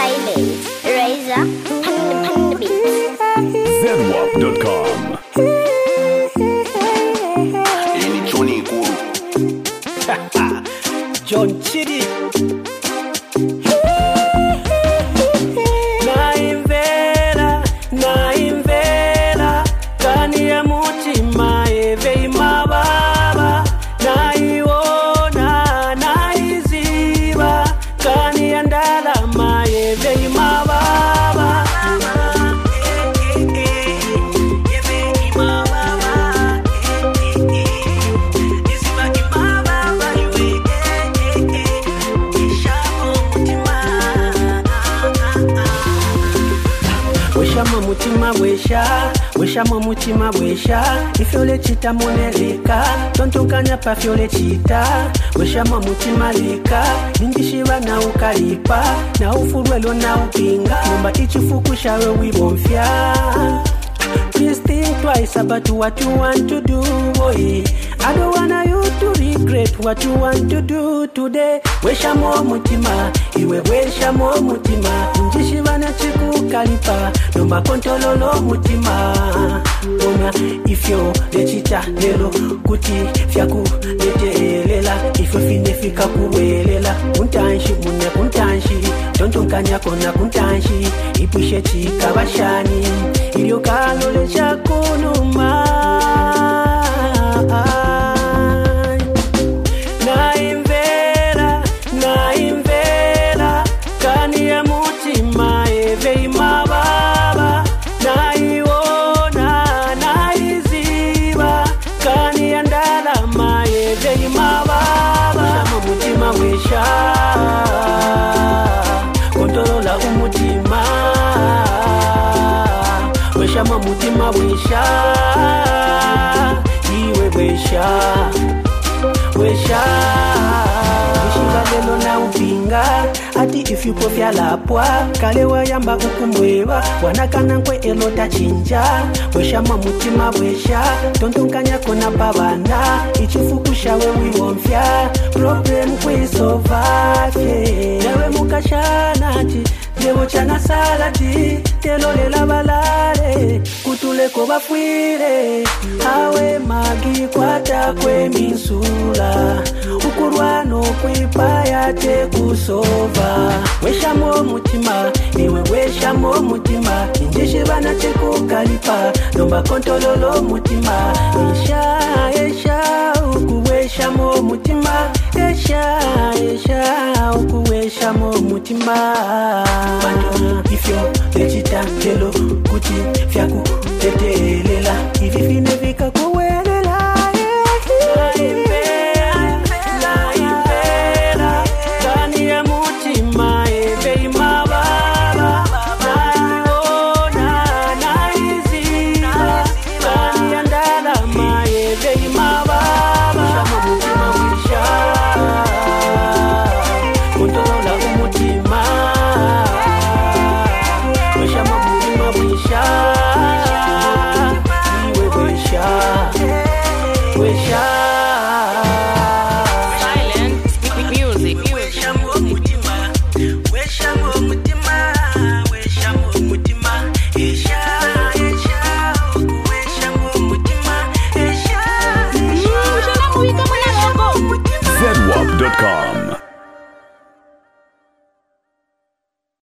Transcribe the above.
Silent, Razor, Panda Beats. Zenwap.com. John Chidi naimvera kani ya mutima eve imababa naiona naiziba kani ya ndalama eve imababa Weshamo mutima weshamo mutima wesha ifyole chita moneleka tontokanya pa fyole chita weshamo mutima leka ningishiba na ukalipa na ufurwelo na upinga nomba ichifukushawe wibomfya. Please think twice about what you want to do, boy. I don't want you to regret what you want to do today. Weshamo mutima, iwe weshamo mutima. Njishibana chiku kalipa, nomba kontololo mutima. Ona ifyo lechita lelo kuti fyaku letelela. Ifyo finefika kuwelela. Kuntanshi mune kuntanshi, tontonkanya kona kuntanshi. Ipushe chika bashani, ilio kalole chakunuma. Naimvera kani ya mutima eve imababa naiona naiziba kani ya ndalama eve imababa weshamo mutima wesha kontolola umutima weshamo mutima wesha iwe wesha Wishibadelo na upinga ati ifyupo fya lapwa kalewa yamba ukumweba wanakana nkwe elota chinja weshama mutima wesha tontonkanya kona babana ichifukusha wewi womfya problem kwisovafye newe mukashanati Devo chana salati telolela balale kutuleko bafwire awe magi kwata kwe minsula ukurwano kwipaya te kusova weshamo mutima iwe weshamo mutima injishibana te kukalipa nomba kontololo mutima esha ukuweshamo mutima esha ukuweshamo mutima ifyo lechita telo kuti fyaku tetelela ififine vika kuwelela naimvera kani ya mutima eve imababa naiona naiziba kani ya ndalama eve imababa weshamo mutima wisha kontolola umutima Silent music. Weshamo mutima